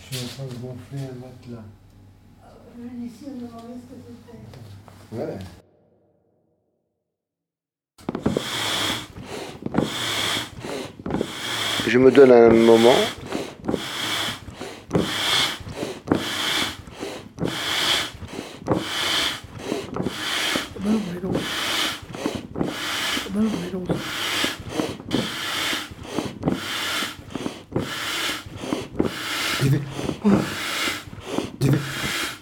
Je suis en train de gonfler un matelas. Ici, on me demandait ce que c'était. Ouais. Je me donne un moment. J'y vais. J'y vais.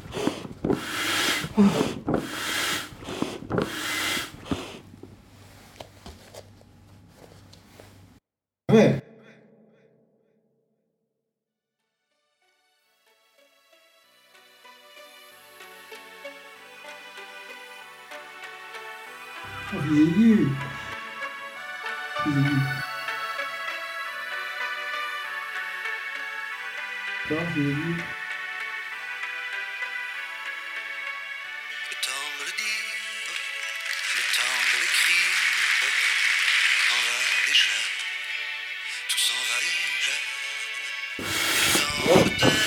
Ouais. Oh, vieillu. Vieillu. Non, vieillu. Le temps de le dire, le temps de l'écrire, s'en va déjà, tout s'en va déjà. Le temps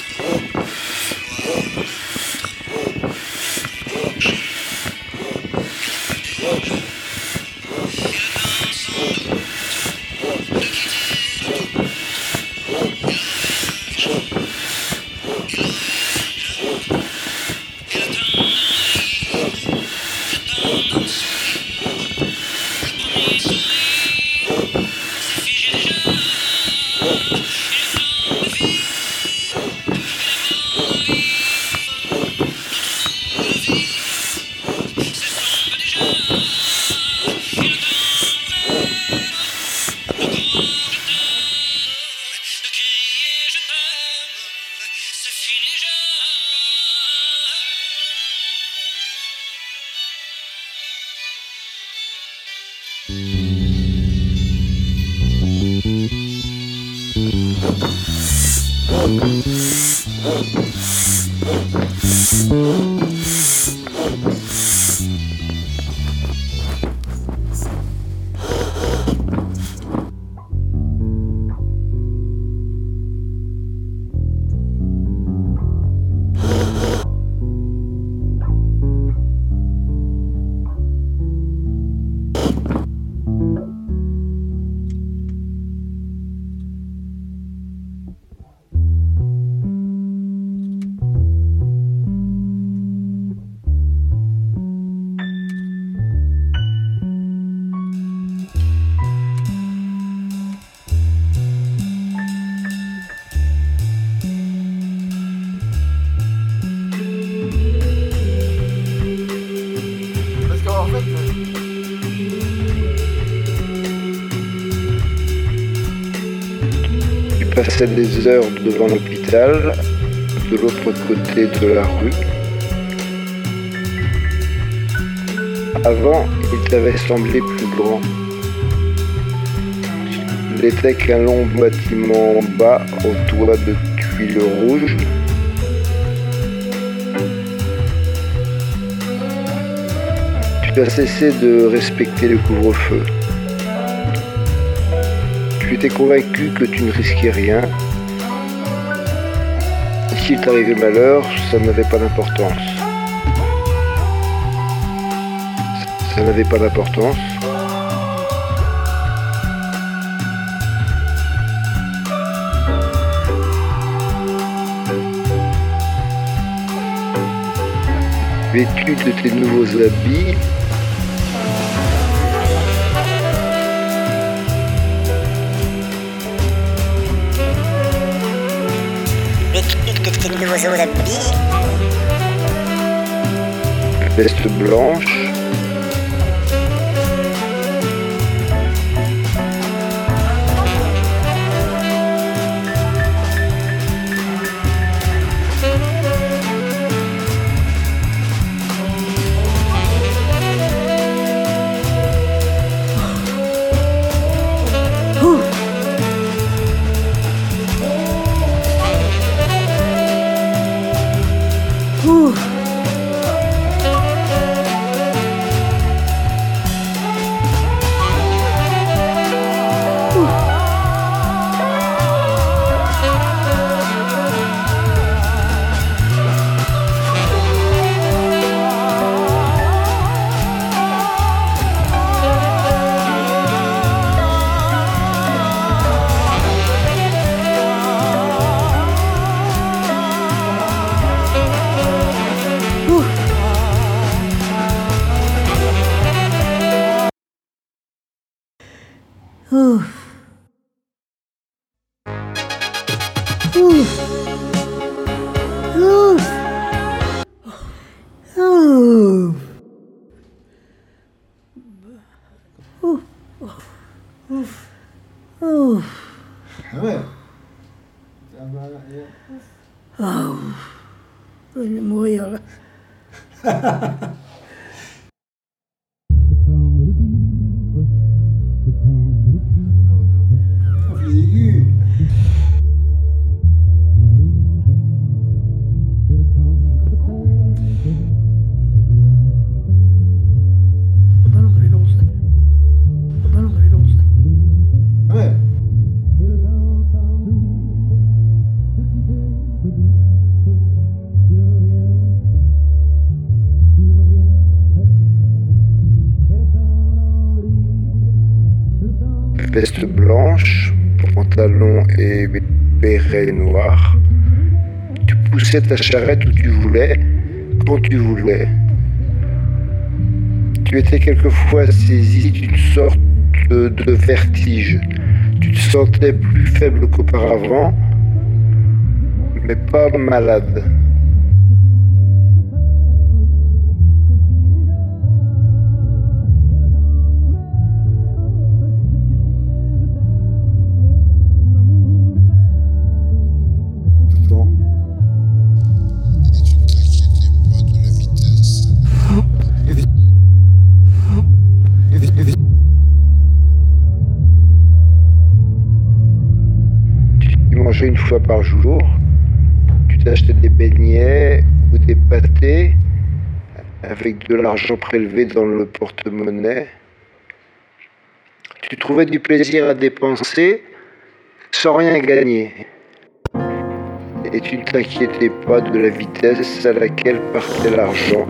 Je passais des heures devant l'hôpital, de l'autre côté de la rue. Avant, il t'avait semblé plus grand. Il n'était qu'un long bâtiment bas au toit de tuiles rouges. Tu as cessé de respecter le couvre-feu. Tu étais convaincu que tu ne risquais rien. S'il t'arrivait malheur, ça n'avait pas d'importance. Ça n'avait pas d'importance. Vêtu de tes nouveaux habits, Tes nouveaux habits, veste blanche, Ah ouais. Ah bah, Je vais mourir là. on fait des aigus. Ah ouais. Veste blanche, pantalon et béret noir. Tu poussais ta charrette où tu voulais, quand tu voulais. Tu étais quelquefois saisi d'une sorte de vertige. Tu te sentais plus faible qu'auparavant, mais pas malade. Dedans. Tu mangeais une fois par jour, tu t'achetais des beignets ou des pâtés avec de l'argent prélevé dans le porte-monnaie. Tu trouvais du plaisir à dépenser sans rien gagner. Et tu ne t'inquiétais pas de la vitesse à laquelle partait l'argent.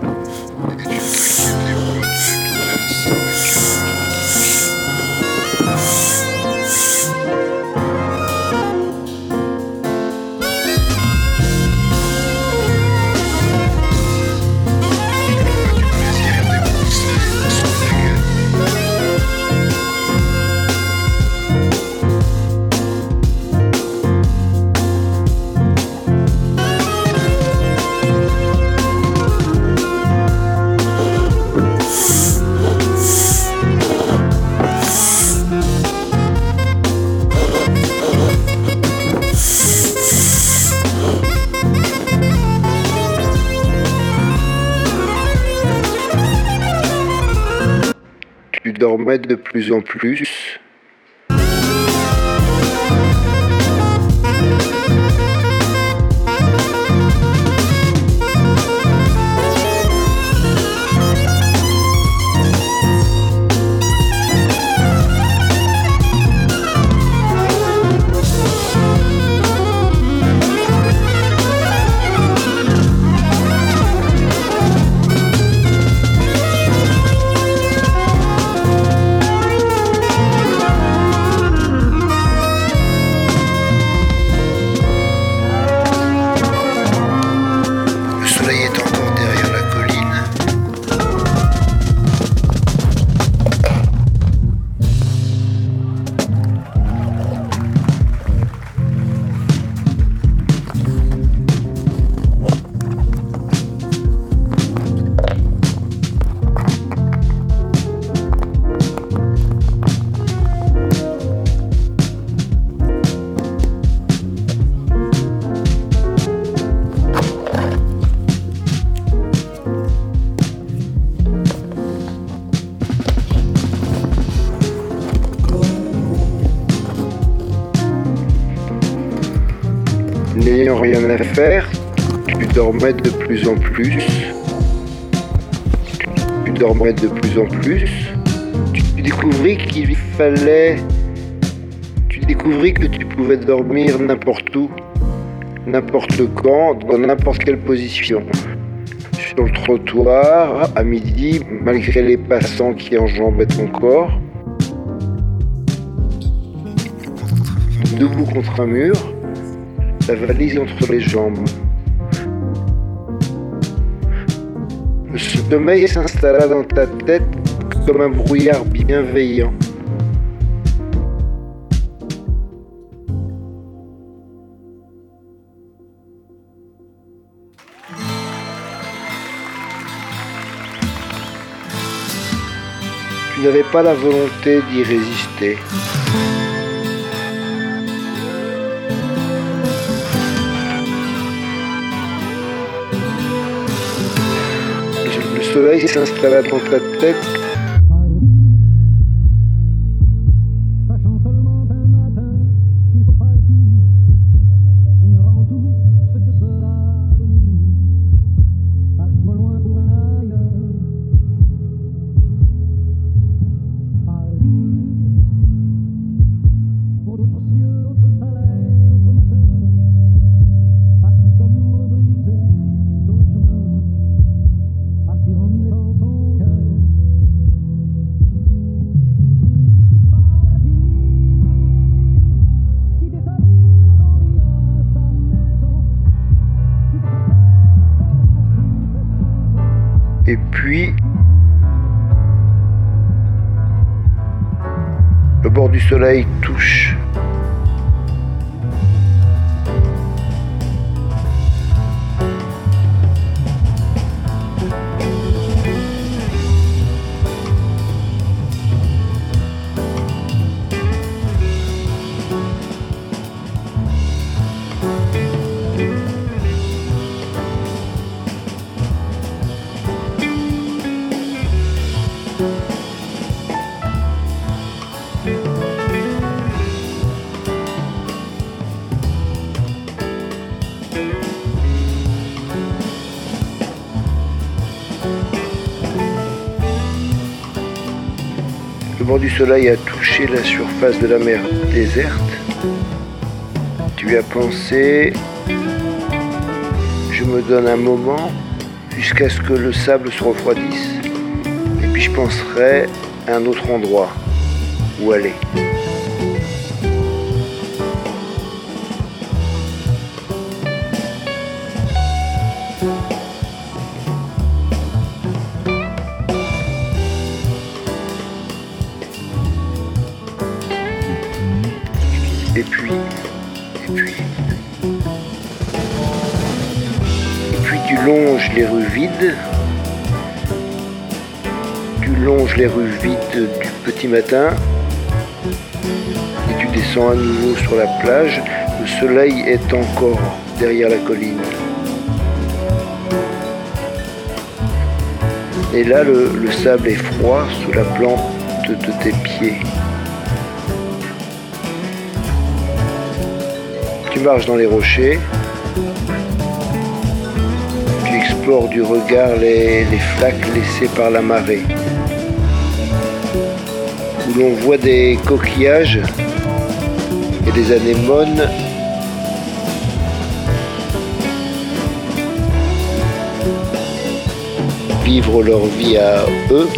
Tu dormais de plus en plus. Le soleil est encore derrière la colline. N'ayant rien à faire, tu dormais de plus en plus. Tu dormais de plus en plus. Tu découvris qu'il fallait... Tu découvris que tu pouvais dormir n'importe où, n'importe quand, dans n'importe quelle position. Sur le trottoir, à midi, malgré les passants qui enjambaient ton corps. Debout contre un mur, la valise entre les jambes. Le sommeil s'installa dans ta tête comme un brouillard bienveillant. Tu n'avais pas la volonté d'y résister. Le soleil s'installa dans ta tête. Et puis, le bord du soleil touche. Le bord du soleil a touché la surface de la mer déserte. Tu as pensé, je me donne un moment jusqu'à ce que le sable se refroidisse. Et puis je penserai à un autre endroit où aller. Et puis tu longes les rues vides. Tu longes les rues vides du petit matin. Et tu descends à nouveau sur la plage. Le soleil est encore derrière la colline. Et là, le sable est froid sous la plante de tes pieds. Tu marches dans les rochers, tu explores du regard les flaques laissées par la marée, où l'on voit des coquillages et des anémones vivre leur vie à eux.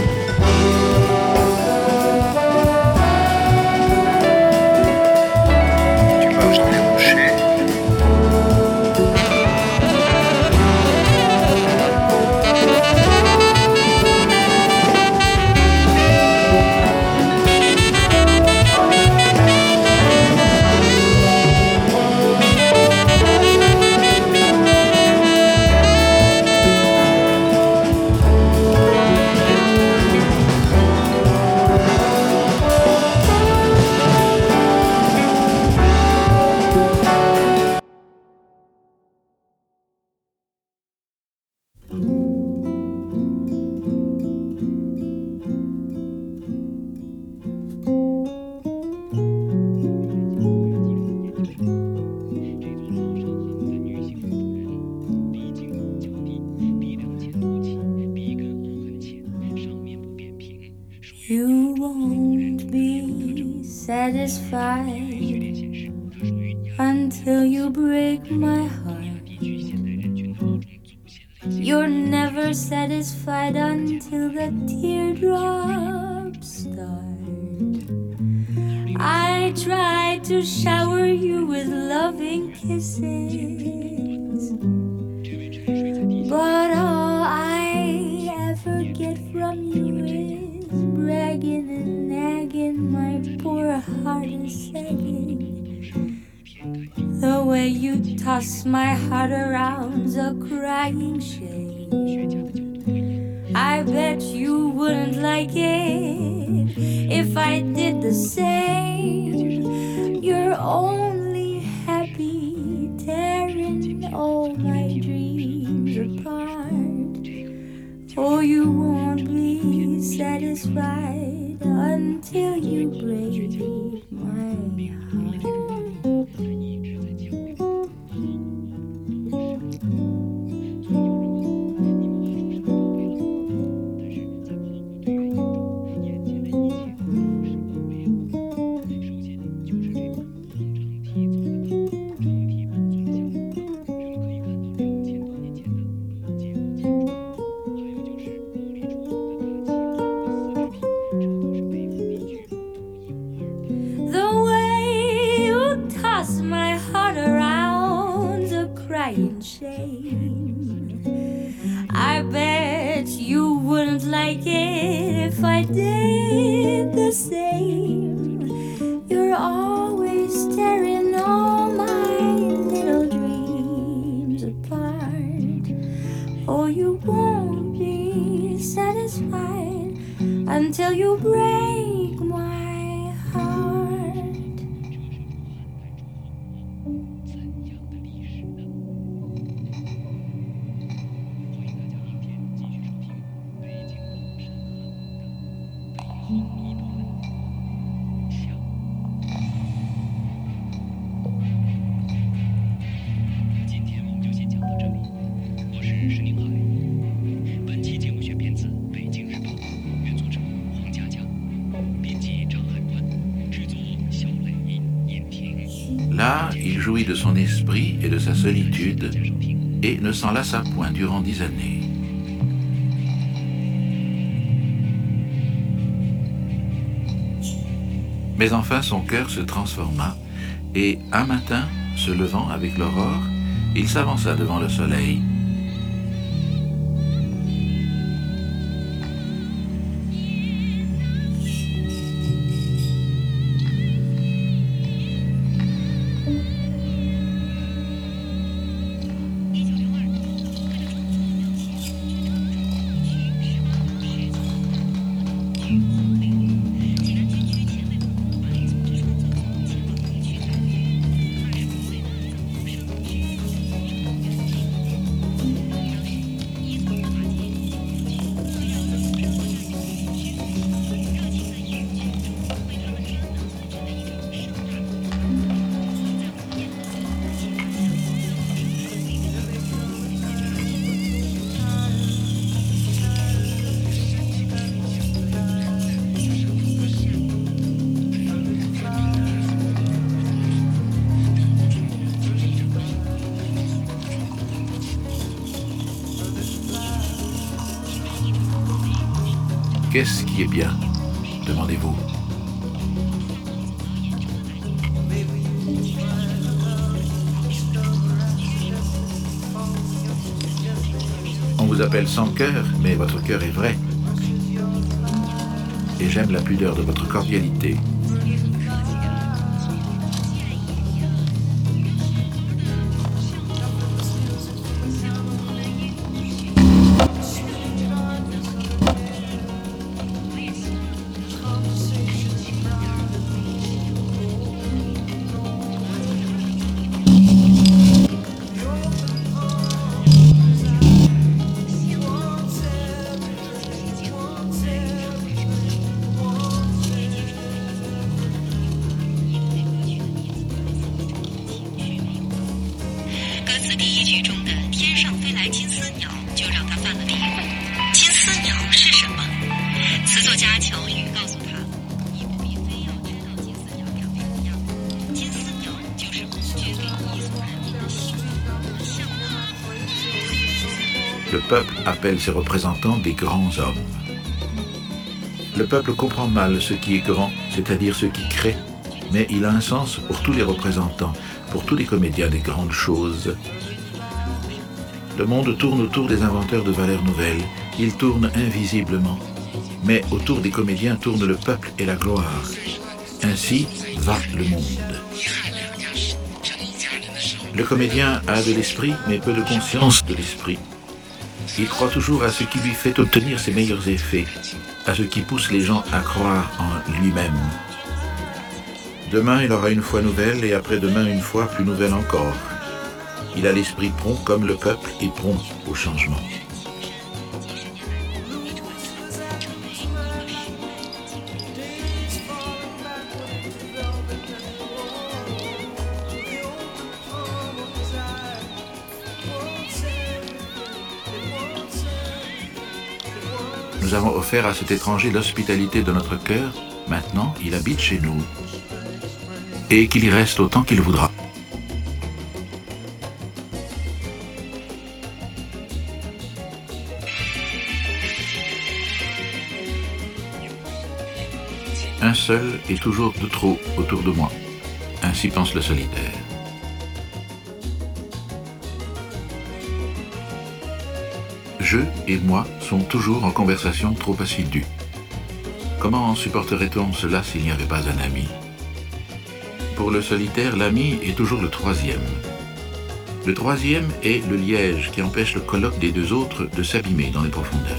You won't be satisfied until you break my heart. You're never satisfied until the teardrops start. I tried to shower you with loving kisses, but all I ever get from you is bragging and nagging. My poor heart is sagging. The way you toss my heart around's a crying shame. I bet you wouldn't like it if I did the same. You're only happy tearing all my dreams apart. Oh, you won't be satisfied until you break my heart. I bet you wouldn't like it if I did the same. You're always tearing all my little dreams apart. Oh, you won't be satisfied until you break my heart. Là, il jouit de son esprit et de sa solitude et ne s'en lassa point durant 10 années. Mais enfin son cœur se transforma et un matin, se levant avec l'aurore, il s'avança devant le soleil. Qu'est-ce qui est bien, demandez-vous? On vous appelle sans cœur, mais votre cœur est vrai. Et j'aime la pudeur de votre cordialité. Le peuple appelle ses représentants des grands hommes. Le peuple comprend mal ce qui est grand, c'est-à-dire ce qui crée, mais il a un sens pour tous les représentants, pour tous les comédiens des grandes choses. Le monde tourne autour des inventeurs de valeurs nouvelles, il tourne invisiblement, mais autour des comédiens tourne le peuple et la gloire. Ainsi va le monde. Le comédien a de l'esprit, mais peu de conscience de l'esprit. Il croit toujours à ce qui lui fait obtenir ses meilleurs effets, à ce qui pousse les gens à croire en lui-même. Demain, il aura une foi nouvelle et après-demain, une foi plus nouvelle encore. Il a l'esprit prompt comme le peuple est prompt au changement. Nous avons offert à cet étranger l'hospitalité de notre cœur. Maintenant, il habite chez nous. Et qu'il y reste autant qu'il voudra. Un seul est toujours de trop autour de moi. Ainsi pense le solitaire. Je et moi sont toujours en conversation trop assidue. Comment supporterait-on cela s'il n'y avait pas un ami ? Pour le solitaire, l'ami est toujours le troisième. Le troisième est le liège qui empêche le colloque des deux autres de s'abîmer dans les profondeurs.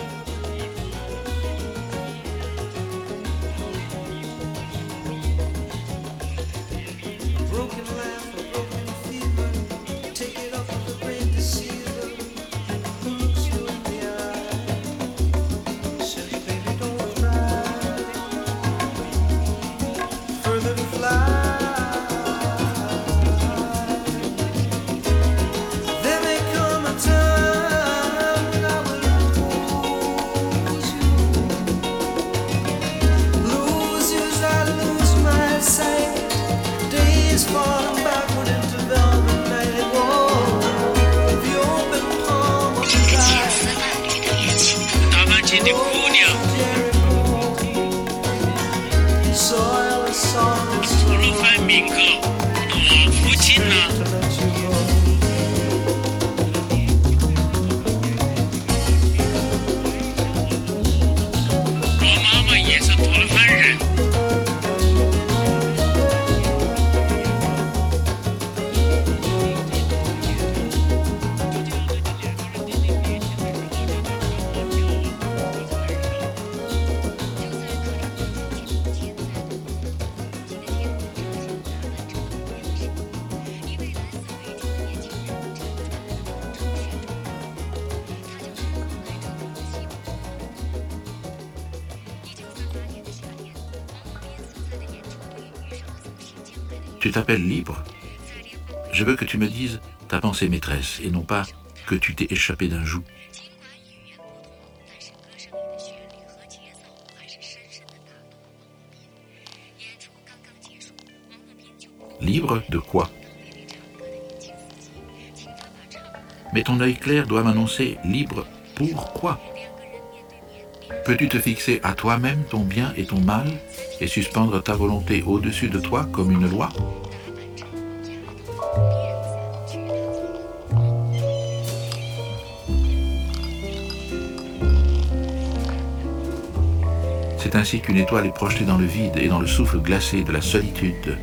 Tu t'appelles libre. Je veux que tu me dises ta pensée maîtresse et non pas que tu t'es échappé d'un joug. Libre de quoi? Mais ton œil clair doit m'annoncer libre pourquoi? Peux-tu te fixer à toi-même ton bien et ton mal et suspendre ta volonté au-dessus de toi comme une loi? C'est ainsi qu'une étoile est projetée dans le vide et dans le souffle glacé de la solitude.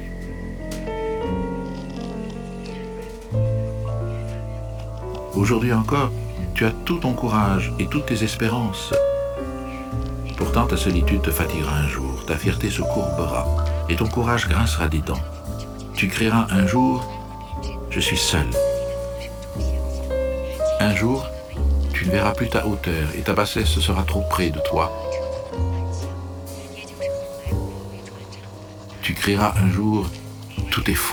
Aujourd'hui encore, tu as tout ton courage et toutes tes espérances. Pourtant, ta solitude te fatiguera un jour, ta fierté se courbera et ton courage grincera des dents. Tu crieras un jour « Je suis seul ». Un jour, tu ne verras plus ta hauteur et ta bassesse sera trop près de toi. Tu crieras un jour « Tout est faux ».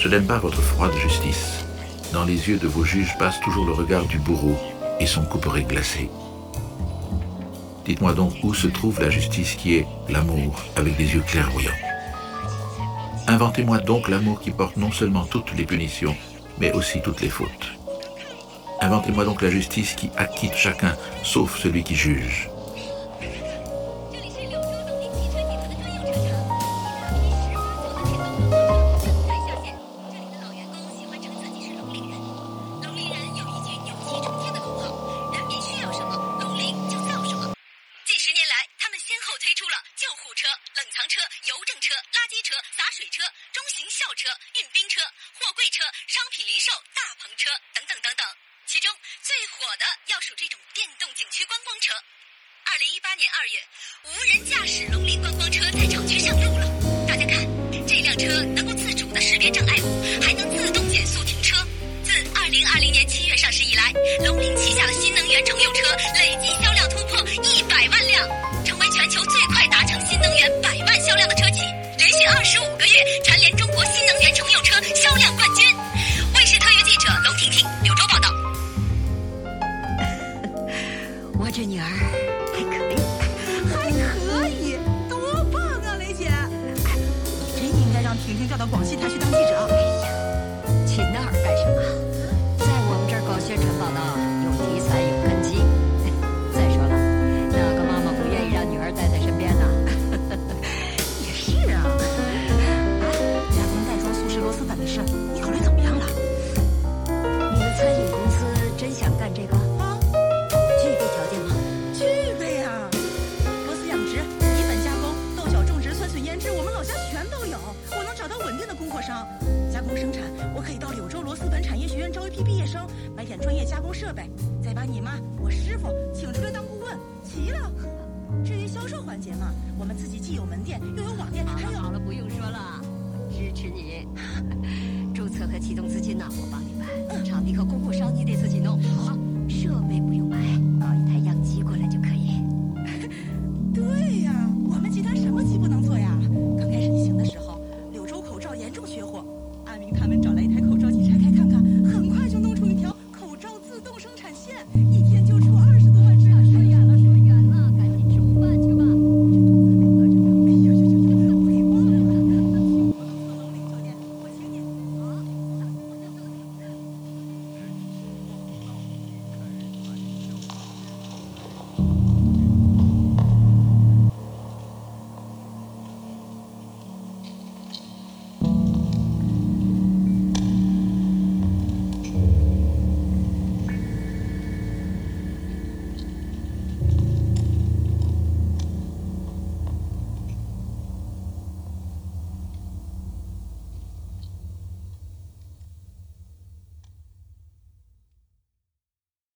Je n'aime pas votre froide justice. Dans les yeux de vos juges passe toujours le regard du bourreau et son couperet glacé. Dites-moi donc où se trouve la justice qui est l'amour avec des yeux clairvoyants. Inventez-moi donc l'amour qui porte non seulement toutes les punitions, mais aussi toutes les fautes. Inventez-moi donc la justice qui acquitte chacun, sauf celui qui juge. 注册和启动资金呢，我帮你办。场地和供货商你得自己弄。好。